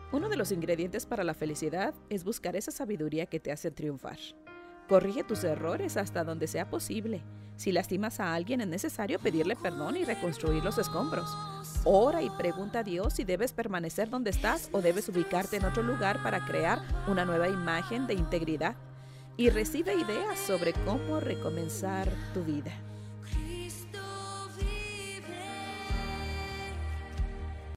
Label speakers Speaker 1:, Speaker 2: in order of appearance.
Speaker 1: Uno de los ingredientes para la felicidad es buscar esa sabiduría que te hace triunfar. Corrige tus errores hasta donde sea posible. Si lastimas a alguien es necesario pedirle perdón y reconstruir los escombros. Ora y pregunta a Dios si debes permanecer donde estás o debes ubicarte en otro lugar para crear una nueva imagen de integridad. Y recibe ideas sobre cómo recomenzar tu vida.